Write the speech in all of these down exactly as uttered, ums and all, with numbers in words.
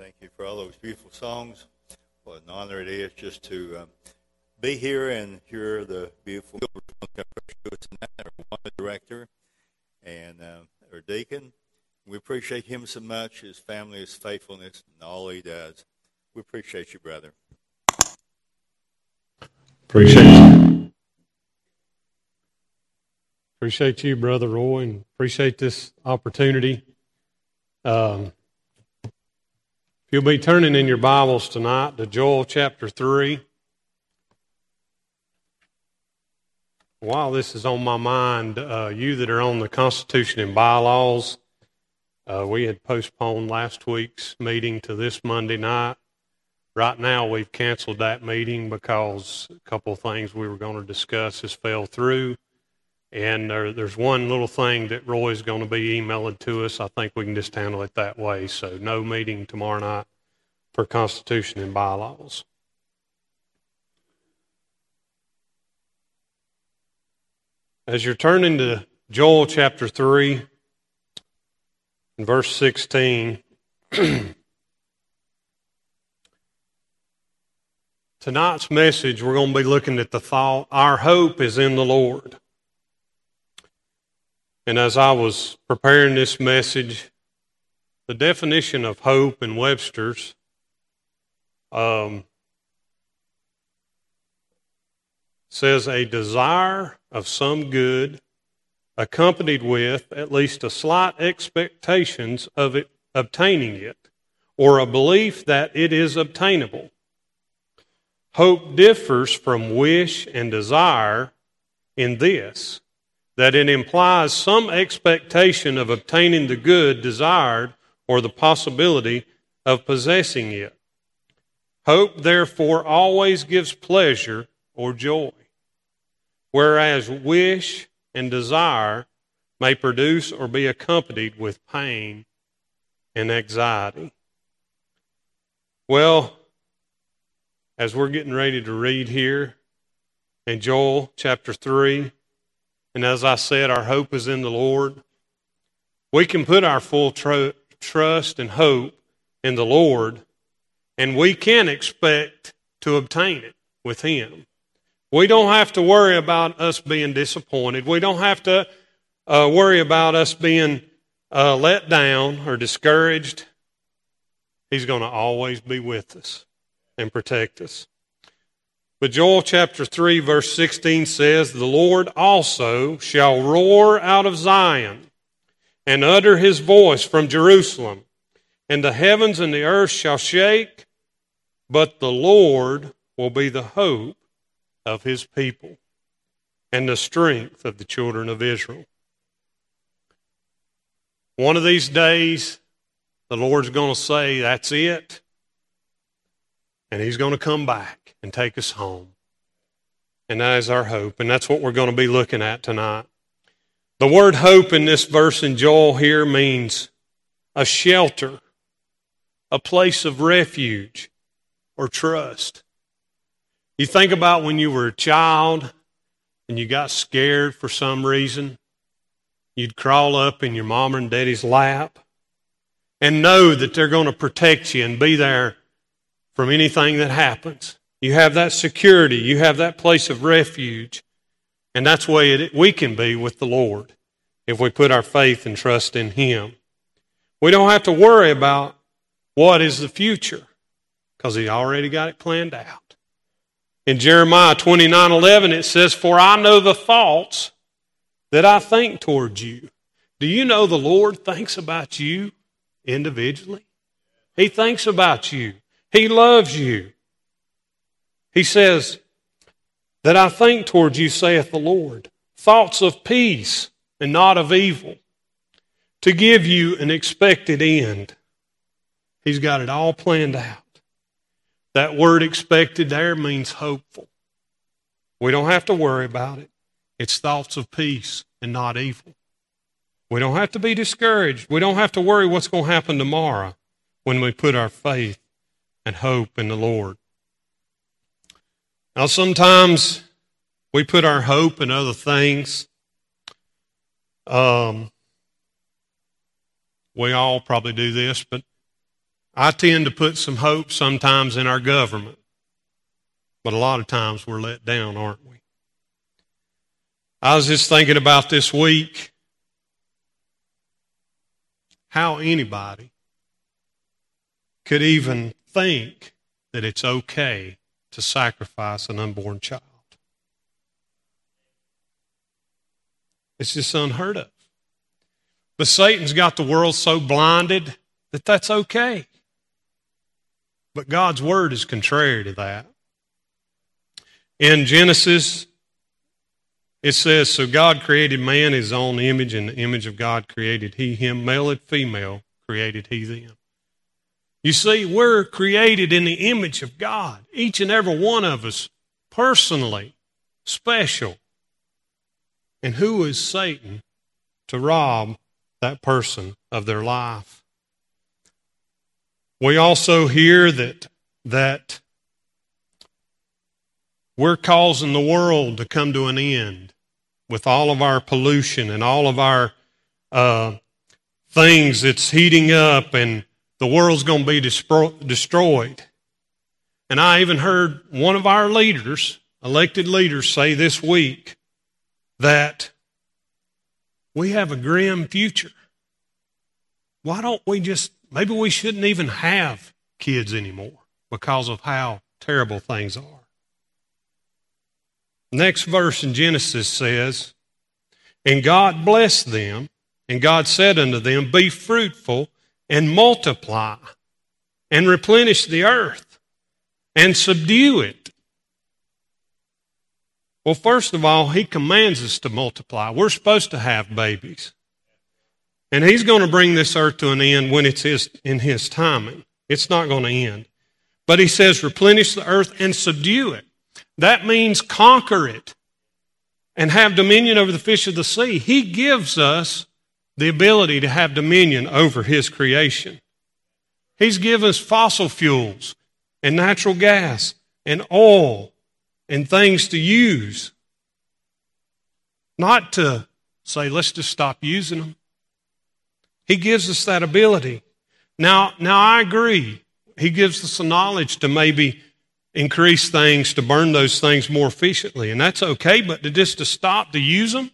Thank you for all those beautiful songs. What an honor it is just to um, be here and hear the beautiful our one director and uh, our deacon. We appreciate him so much, his family, his faithfulness, and all he does. We appreciate you, brother. Appreciate you. Appreciate you, Brother Roy, and appreciate this opportunity. Um, if you'll be turning in your Bibles tonight to Joel chapter three. While this is on my mind, uh, you that are on the Constitution and bylaws, uh, we had postponed last week's meeting to this Monday night. Right now, we've canceled that meeting because a couple of things we were going to discuss has fell through. And there, there's one little thing that Roy's going to be emailing to us. I think we can just handle it that way. So no meeting tomorrow night for Constitution and bylaws. As you're turning to Joel chapter three and verse sixteen, tonight's message, we're going to be looking at the thought, our hope is in the Lord. And as I was preparing this message, the definition of hope in Webster's um, says a desire of some good accompanied with at least a slight expectations of it obtaining it, or a belief that it is obtainable. Hope differs from wish and desire in this, that it implies some expectation of obtaining the good desired or the possibility of possessing it. Hope, therefore, always gives pleasure or joy, whereas wish and desire may produce or be accompanied with pain and anxiety. Well, as we're getting ready to read here in Joel chapter three, and as I said, our hope is in the Lord. We can put our full tr- trust and hope in the Lord, and we can expect to obtain it with Him. We don't have to worry about us being disappointed. We don't have to uh, worry about us being uh, let down or discouraged. He's going to always be with us and protect us. But Joel chapter three verse sixteen says, the Lord also shall roar out of Zion and utter His voice from Jerusalem, and the heavens and the earth shall shake, but the Lord will be the hope of His people and the strength of the children of Israel. One of these days, the Lord's going to say, that's it, and He's going to come back and take us home. And that is our hope, and that's what we're going to be looking at tonight. The word hope in this verse in Joel here means a shelter, a place of refuge or trust. You think about when you were a child and you got scared for some reason, you'd crawl up in your mom and daddy's lap and know that they're going to protect you and be there from anything that happens. You have that security. You have that place of refuge. And that's the way it, we can be with the Lord if we put our faith and trust in Him. We don't have to worry about what is the future because He already got it planned out. In Jeremiah twenty-nine eleven it says, for I know the thoughts that I think towards you. Do you know the Lord thinks about you individually? He thinks about you. He loves you. He says, that I think towards you, saith the Lord, thoughts of peace and not of evil, to give you an expected end. He's got it all planned out. That word expected there means hopeful. We don't have to worry about it. It's thoughts of peace and not evil. We don't have to be discouraged. We don't have to worry what's going to happen tomorrow when we put our faith and hope in the Lord. Now, sometimes we put our hope in other things. Um, we all probably do this, but I tend to put some hope sometimes in our government, but a lot of times we're let down, aren't we? I was just thinking about this week how anybody could even think that it's okay to sacrifice an unborn child. It's just unheard of. But Satan's got the world so blinded that that's okay. But God's word is contrary to that. In Genesis, it says, so God created man in his own image, and the image of God created he him, male and female created he them. You see, we're created in the image of God. Each and every one of us, personally, special. And who is Satan to rob that person of their life? We also hear that, that we're causing the world to come to an end with all of our pollution and all of our uh, things that's heating up, and the world's going to be despro- destroyed. And I even heard one of our leaders, elected leaders, say this week that we have a grim future. Why don't we just, maybe we shouldn't even have kids anymore because of how terrible things are. Next verse in Genesis says, and God blessed them, and God said unto them, be fruitful and multiply and replenish the earth and subdue it. Well, first of all, he commands us to multiply. We're supposed to have babies. And he's going to bring this earth to an end when it's his, in his timing. It's not going to end. But he says, replenish the earth and subdue it. That means conquer it and have dominion over the fish of the sea. He gives us the ability to have dominion over his creation. He's given us fossil fuels and natural gas and oil and things to use. Not to say, let's just stop using them. He gives us that ability. Now, now I agree. He gives us the knowledge to maybe increase things, to burn those things more efficiently. And that's okay, but to just to stop to use them,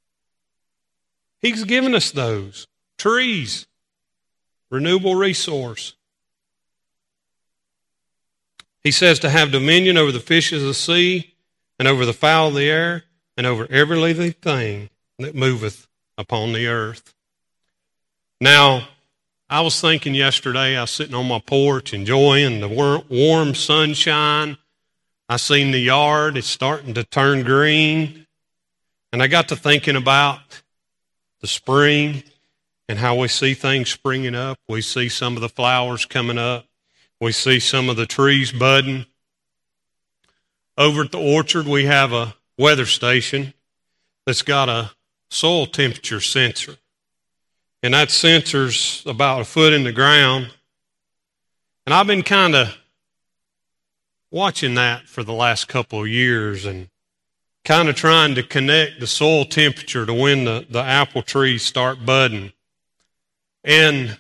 he's given us those. Trees, renewable resource. He says to have dominion over the fishes of the sea and over the fowl of the air and over every living thing that moveth upon the earth. Now, I was thinking yesterday, I was sitting on my porch enjoying the warm sunshine. I seen the yard, it's starting to turn green. And I got to thinking about the spring and how we see things springing up. We see some of the flowers coming up. We see some of the trees budding. Over at the orchard, we have a weather station that's got a soil temperature sensor. And that sensor's about a foot in the ground. And I've been kind of watching that for the last couple of years and kind of trying to connect the soil temperature to when the, the apple trees start budding. And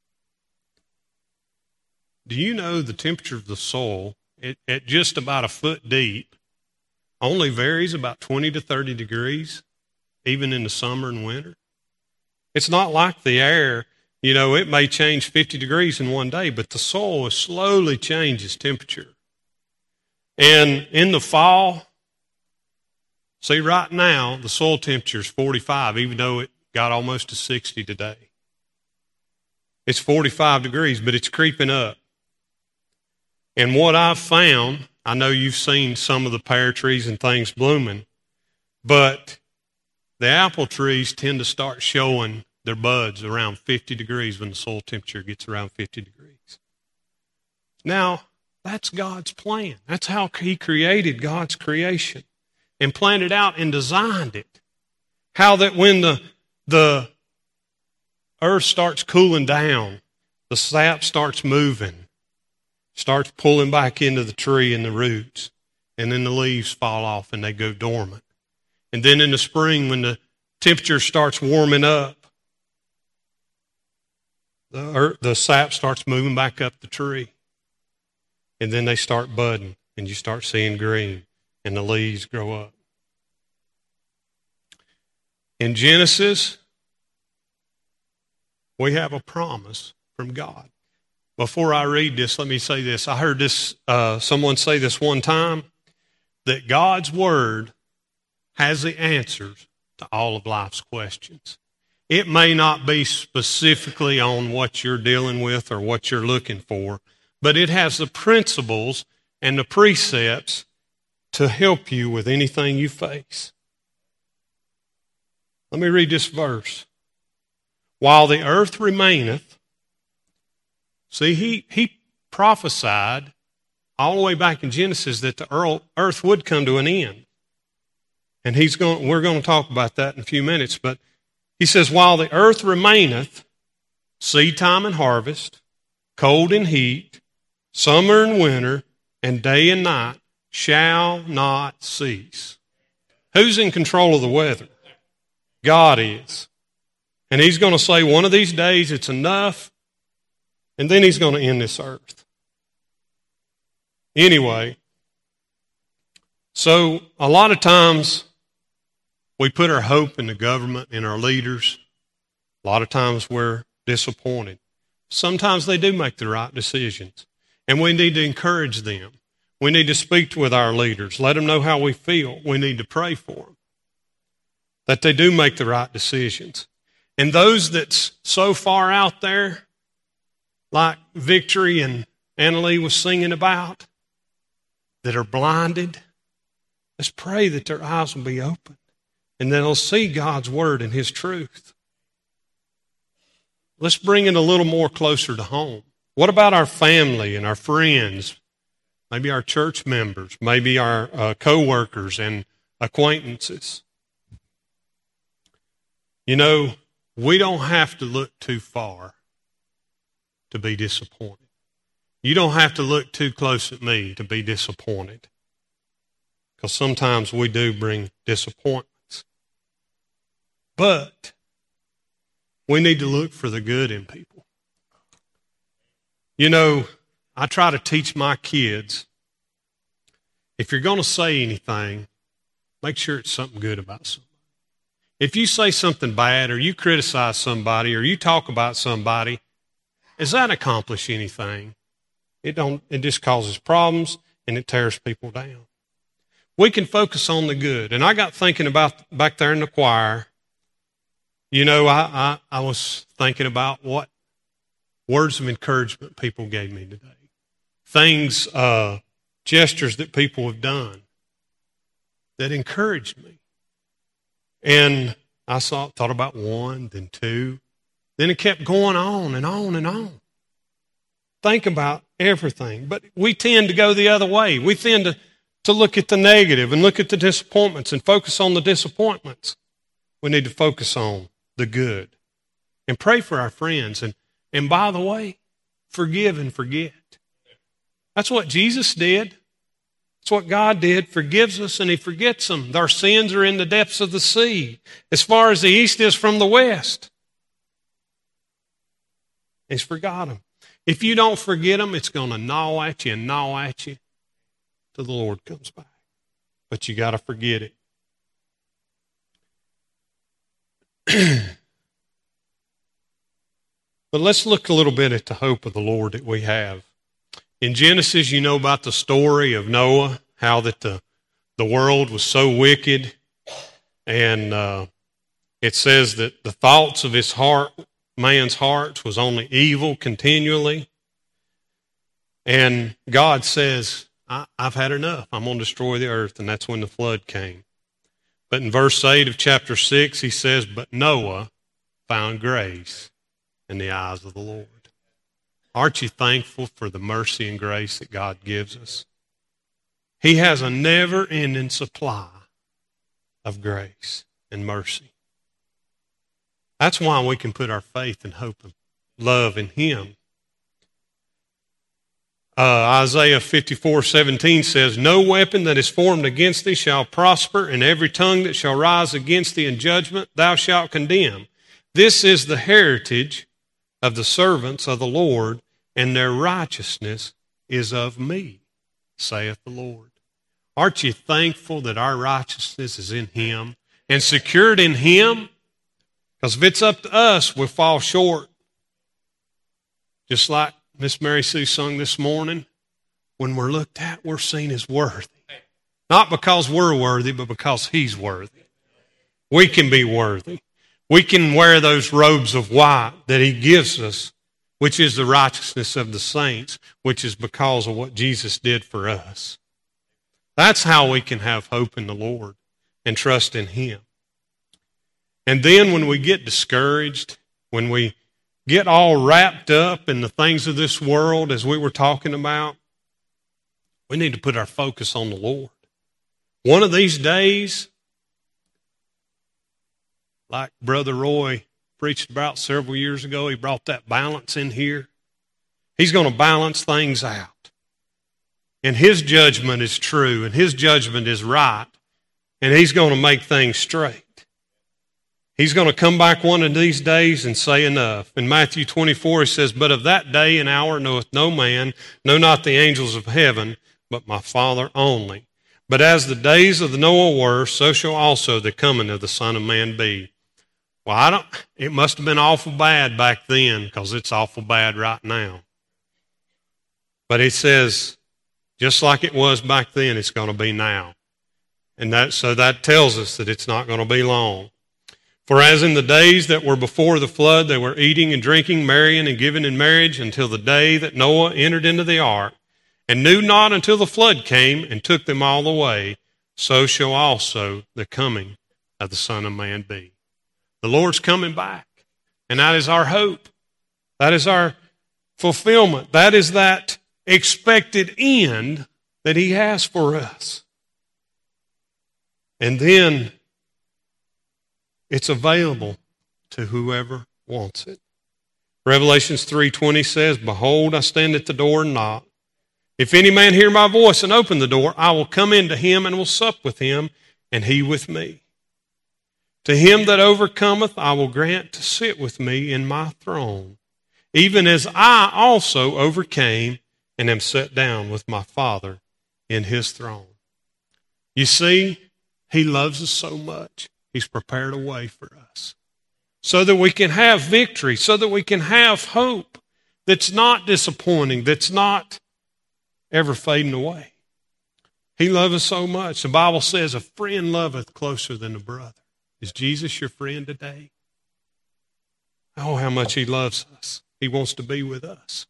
do you know the temperature of the soil it, at just about a foot deep only varies about twenty to thirty degrees, even in the summer and winter? It's not like the air, you know, it may change fifty degrees in one day, but the soil slowly changes temperature. And in the fall, see right now, the soil temperature is forty-five, even though it got almost to sixty today. It's forty-five degrees, but it's creeping up. And what I've found, I know you've seen some of the pear trees and things blooming, but the apple trees tend to start showing their buds around fifty degrees when the soil temperature gets around fifty degrees. Now, that's God's plan. That's how he created God's creation and planned it out and designed it. How that when the, the earth starts cooling down, the sap starts moving, starts pulling back into the tree and the roots, and then the leaves fall off and they go dormant. And then in the spring, when the temperature starts warming up, the, earth, the sap starts moving back up the tree. And then they start budding, and you start seeing green, and the leaves grow up. In Genesis, we have a promise from God. Before I read this, let me say this. I heard this uh, someone say this one time, that God's Word has the answers to all of life's questions. It may not be specifically on what you're dealing with or what you're looking for, but it has the principles and the precepts to help you with anything you face. Let me read this verse. While the earth remaineth, see, he, he prophesied all the way back in Genesis that the earth would come to an end. And he's going, we're going to talk about that in a few minutes, but he says, while the earth remaineth, seed time and harvest, cold and heat, summer and winter, and day and night shall not cease. Who's in control of the weather? God is. And he's going to say one of these days it's enough, and then he's going to end this earth. Anyway, so a lot of times we put our hope in the government and our leaders. A lot of times we're disappointed. Sometimes they do make the right decisions, and we need to encourage them. We need to speak with our leaders, let them know how we feel. We need to pray for them, that they do make the right decisions. And those that's so far out there, like Victory and Annalie was singing about, that are blinded, let's pray that their eyes will be open and that they'll see God's Word and His truth. Let's bring it a little more closer to home. What about our family and our friends? Maybe our church members, maybe our uh, co-workers and acquaintances. You know, we don't have to look too far to be disappointed. You don't have to look too close at me to be disappointed, because sometimes we do bring disappointments. But we need to look for the good in people. You know, I try to teach my kids, if you're going to say anything, make sure it's something good about somebody. If you say something bad or you criticize somebody or you talk about somebody, does that accomplish anything? It don't. It just causes problems and it tears people down. We can focus on the good. And I got thinking about back there in the choir, you know, I, I, I was thinking about what words of encouragement people gave me today. Things, uh, gestures that people have done that encouraged me. And I saw, thought about one, then two. Then it kept going on and on and on. Think about everything. But we tend to go the other way. We tend to, to look at the negative and look at the disappointments and focus on the disappointments. We need to focus on the good. And pray for our friends. And, and by the way, forgive and forget. That's what Jesus did. That's what God did. Forgives us and He forgets them. Our sins are in the depths of the sea, as far as the east is from the west. He's forgot them. If you don't forget them, it's going to gnaw at you and gnaw at you till the Lord comes back. But you got to forget it. But let's look a little bit at the hope of the Lord that we have. In Genesis, you know about the story of Noah, how that the, the world was so wicked. And uh, it says that the thoughts of his heart, man's heart, was only evil continually. And God says, I, I've had enough. I'm going to destroy the earth. And that's when the flood came. But in verse eight of chapter six, he says, but Noah found grace in the eyes of the Lord. Aren't you thankful for the mercy and grace that God gives us? He has a never-ending supply of grace and mercy. That's why we can put our faith and hope and love in Him. Uh, Isaiah fifty-four seventeen says, no weapon that is formed against thee shall prosper, and every tongue that shall rise against thee in judgment thou shalt condemn. This is the heritage of the servants of the Lord, and their righteousness is of me, saith the Lord. Aren't you thankful that our righteousness is in Him and secured in Him? Because if it's up to us, we'll fall short. Just like Miss Mary Sue sung this morning, when we're looked at, we're seen as worthy. Not because we're worthy, but because He's worthy. We can be worthy. We can wear those robes of white that He gives us, which is the righteousness of the saints, which is because of what Jesus did for us. That's how we can have hope in the Lord and trust in Him. And then when we get discouraged, when we get all wrapped up in the things of this world, as we were talking about, we need to put our focus on the Lord. One of these days, like Brother Roy preached about several years ago, he brought that balance in here. He's going to balance things out. And His judgment is true, and His judgment is right, and He's going to make things straight. He's going to come back one of these days and say enough. In Matthew twenty-four, He says, "But of that day and hour knoweth no man, no not the angels of heaven, but my Father only. But as the days of the Noah were, so shall also the coming of the Son of Man be." Well, I don't, it must have been awful bad back then, because it's awful bad right now. But He says, just like it was back then, it's going to be now. And that, so that tells us that it's not going to be long. "For as in the days that were before the flood, they were eating and drinking, marrying and giving in marriage, until the day that Noah entered into the ark, and knew not until the flood came and took them all away, so shall also the coming of the Son of Man be." The Lord's coming back, and that is our hope. That is our fulfillment. That is that expected end that He has for us. And then it's available to whoever wants it. Revelations three twenty says, "Behold, I stand at the door and knock. If any man hear my voice and open the door, I will come into him and will sup with him, and he with me. To him that overcometh, I will grant to sit with me in my throne, even as I also overcame and am set down with my Father in His throne." You see, He loves us so much. He's prepared a way for us so that we can have victory, so that we can have hope that's not disappointing, that's not ever fading away. He loves us so much. The Bible says, "A friend loveth closer than a brother." Is Jesus your friend today? Oh, how much He loves us. He wants to be with us.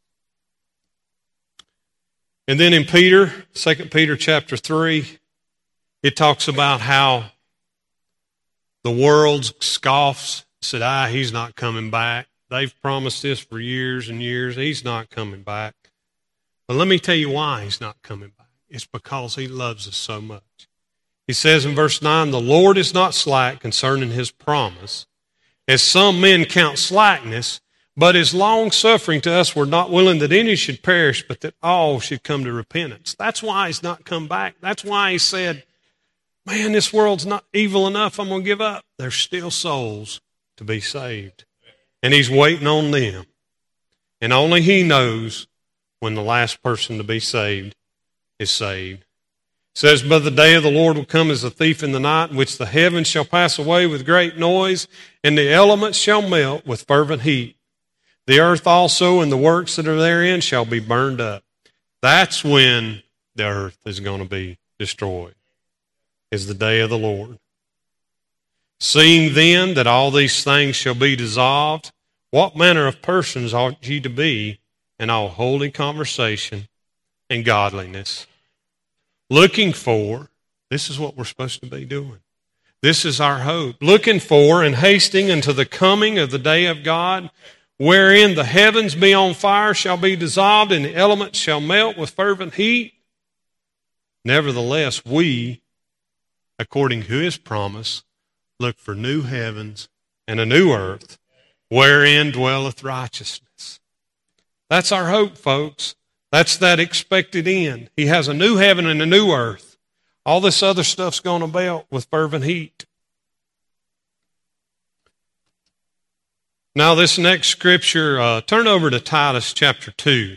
And then in Peter, Second Peter chapter three, it talks about how the world scoffs, said, ah, He's not coming back. They've promised this for years and years. He's not coming back. But let me tell you why He's not coming back. It's because He loves us so much. He says in verse nine, "The Lord is not slack concerning His promise, as some men count slackness, but is long-suffering to us. We're not willing that any should perish, but that all should come to repentance." That's why He's not come back. That's why He said, man, this world's not evil enough. I'm going to give up. There's still souls to be saved. And He's waiting on them. And only He knows when the last person to be saved is saved. It says, "But the day of the Lord will come as a thief in the night, in which the heavens shall pass away with great noise, and the elements shall melt with fervent heat. The earth also and the works that are therein shall be burned up." That's when the earth is going to be destroyed, is the day of the Lord. "Seeing then that all these things shall be dissolved, what manner of persons ought ye to be in all holy conversation and godliness, looking for," this is what we're supposed to be doing. This is our hope. "Looking for and hasting unto the coming of the day of God, wherein the heavens be on fire shall be dissolved, and the elements shall melt with fervent heat. Nevertheless, we, according to His promise, look for new heavens and a new earth, wherein dwelleth righteousness." That's our hope, folks. That's that expected end. He has a new heaven and a new earth. All this other stuff's going to melt with fervent heat. Now, this next scripture, uh, turn over to Titus chapter two.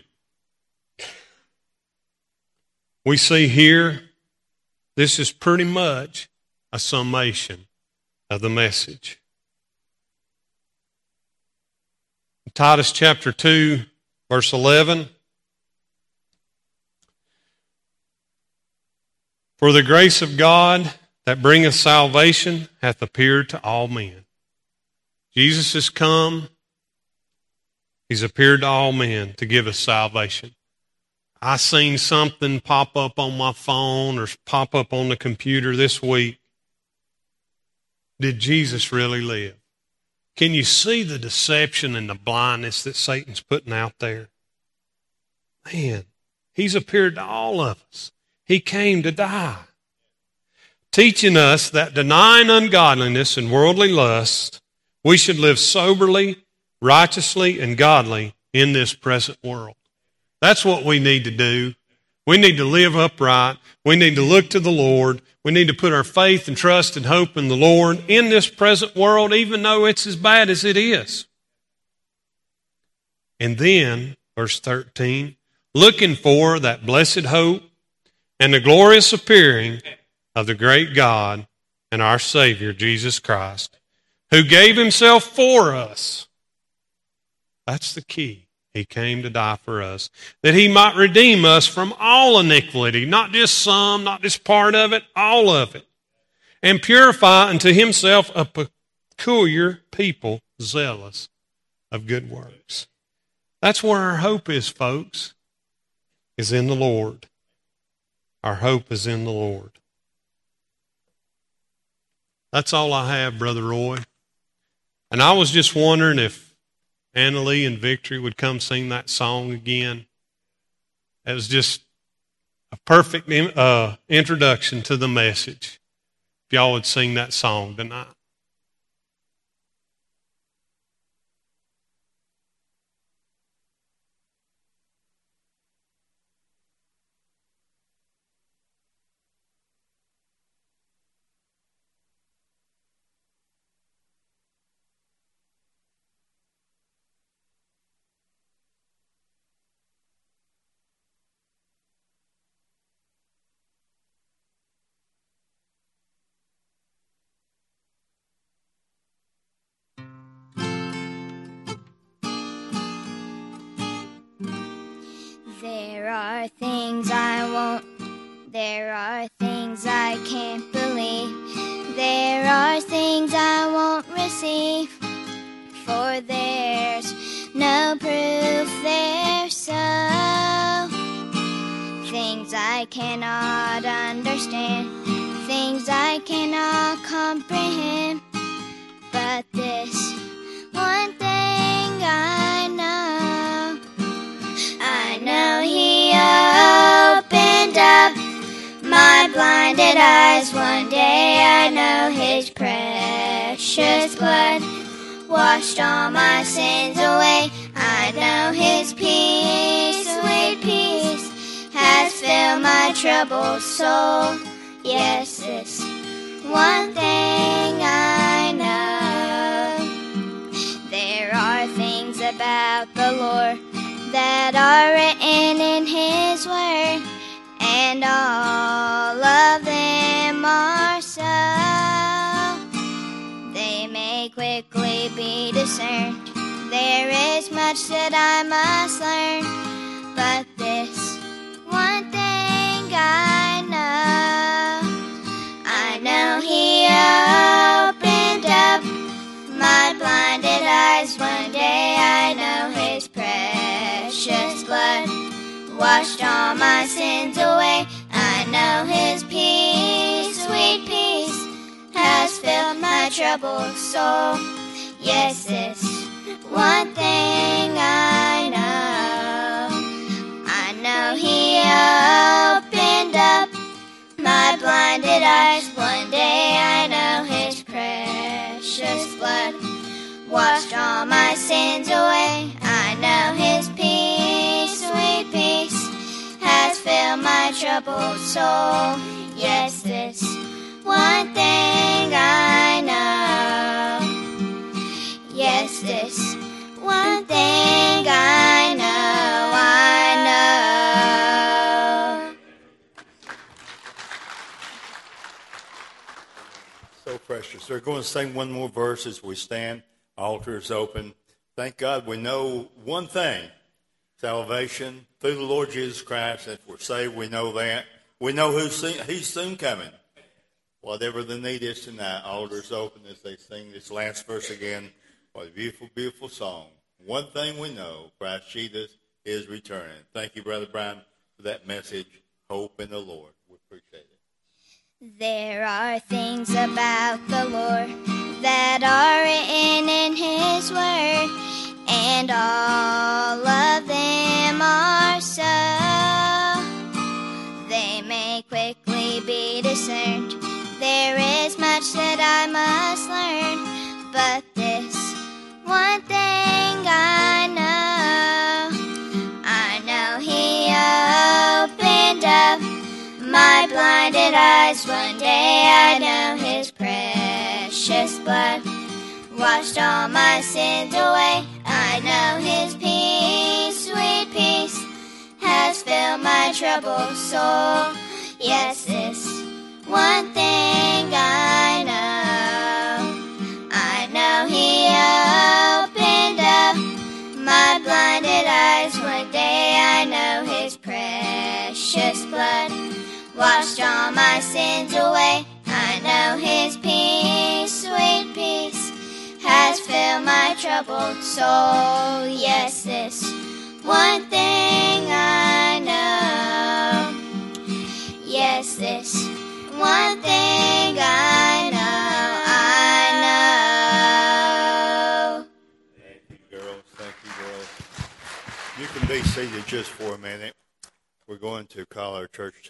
We see here, this is pretty much a summation of the message. Titus chapter two, verse eleven. For the grace of God that bringeth salvation hath appeared to all men. Jesus has come. He's appeared to all men to give us salvation. I seen something pop up on my phone or pop up on the computer this week. Did Jesus really live? Can you see the deception and the blindness that Satan's putting out there? Man, he's appeared to all of us. He came to die, teaching us that denying ungodliness and worldly lust, we should live soberly, righteously, and godly in this present world. That's what we need to do. We need to live upright. We need to look to the Lord. We need to put our faith and trust and hope in the Lord in this present world, even though it's as bad as it is. And then, verse thirteen, looking for that blessed hope and the glorious appearing of the great God and our Savior, Jesus Christ, who gave himself for us. That's the key. He came to die for us, that he might redeem us from all iniquity, not just some, not just part of it, all of it, and purify unto himself a peculiar people zealous of good works. That's where our hope is, folks, is in the Lord. Our hope is in the Lord. That's all I have, Brother Roy. And I was just wondering if Anna Lee and Victory would come sing that song again. It was just a perfect uh, introduction to the message. If y'all would sing that song tonight. There are things I won't, there are things I can't believe, there are things I won't receive, for there's no proof they're so. Things I cannot understand, things I cannot comprehend, but this one thing I know. I know he opened up my blinded eyes one day. I know his precious blood washed all my sins away. I know his peace, sweet peace, has filled my troubled soul. Yes, this one thing I know. There are things about the Lord that are written in his word, and all of them are so. They may quickly be discerned. There is much that I must learn, but this one thing I know. I know he opened up my blinded eyes one day. I know his precious blood washed all my sins away. I know his peace, sweet peace, has filled my troubled soul. Yes, this one thing I know. I know he opened up my blinded eyes one day. I know his precious blood washed all my sins away. I know his peace, sweet peace, has filled my troubled soul. Yes, this one thing I know. Yes, this thing I know, I know. So precious. They're going to sing one more verse as we stand. Altar is open. Thank God we know one thing. Salvation through the Lord Jesus Christ. If we're saved, we know that. We know who's soon, he's soon coming. Whatever the need is tonight, altar's open as they sing this last verse again. What a beautiful, beautiful song. One thing we know, Christ Jesus is returning. Thank you, Brother Brian, for that message. Hope in the Lord. We appreciate it. There are things about the Lord that are written in His Word, and all of them are so. They may quickly be discerned. There is much that I must learn, but this one thing I know, I know He opened up my blinded eyes. One day I know His precious blood washed all my sins away. I know His peace, sweet peace, has filled my troubled soul. Yes, this one thing I know, I know He opened up my blinded eyes. One day I know His precious blood washed all my sins away. I know His peace, sweet peace, has filled my troubled soul. Yes, this one thing I know. Yes, this one thing I know, I know. Thank you, girls. Thank you, girls. You can be seated just for a minute. We're going to call our church